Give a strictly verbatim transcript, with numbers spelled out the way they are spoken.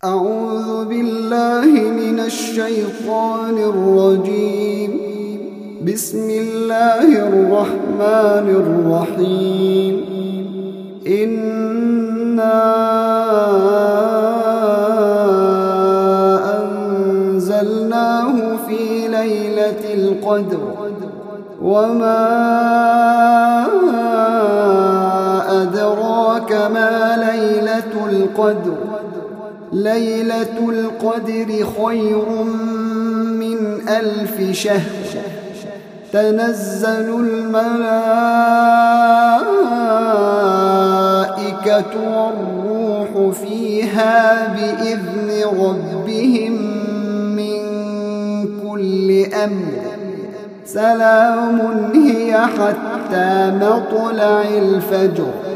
أعوذ بالله من الشيطان الرجيم. بسم الله الرحمن الرحيم. إنا أنزلناه في ليلة القدر وما أدراك ما ليلة القدر. ليلة القدر خير من ألف شهر. تنزل الملائكة والروح فيها بإذن ربهم من كل أمر. سلام هي حتى مطلع الفجر.